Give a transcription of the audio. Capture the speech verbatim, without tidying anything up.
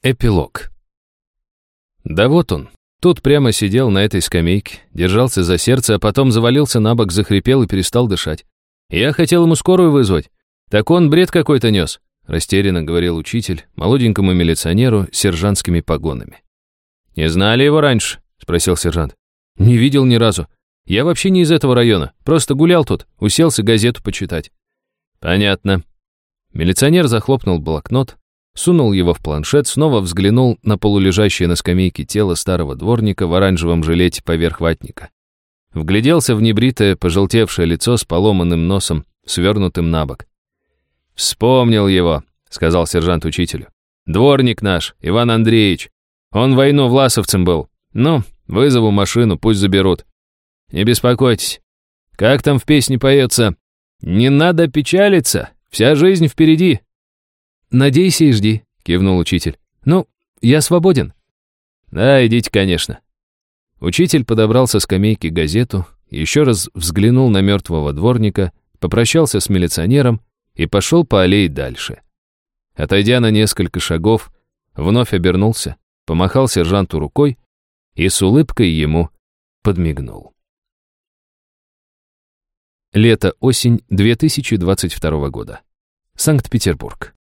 Эпилог. Да вот он, тут прямо сидел на этой скамейке, держался за сердце, а потом завалился на бок, захрипел и перестал дышать. Я хотел ему скорую вызвать. Так он бред какой-то нес, растерянно говорил учитель молоденькому милиционеру с сержантскими погонами. «Не знали его раньше?» — спросил сержант. «Не видел ни разу. Я вообще не из этого района, просто гулял тут, уселся газету почитать». «Понятно». Милиционер захлопнул блокнот, сунул его в планшет, снова взглянул на полулежащее на скамейке тело старого дворника в оранжевом жилете поверх ватника. Вгляделся в небритое, пожелтевшее лицо с поломанным носом, свернутым на бок. «Вспомнил его», — сказал сержант учителю. «Дворник наш, Иван Андреевич. Он в войну власовцем был. Ну, вызову машину, пусть заберут. Не беспокойтесь. Как там в песне поется? Не надо печалиться, вся жизнь впереди». «Надейся и жди», — кивнул учитель. «Ну, я свободен». «Да, идите, конечно». Учитель подобрал со скамейки газету, еще раз взглянул на мертвого дворника, попрощался с милиционером и пошел по аллее дальше. Отойдя на несколько шагов, вновь обернулся, помахал сержанту рукой и с улыбкой ему подмигнул. Лето-осень две тысячи двадцать второго года. Санкт-Петербург.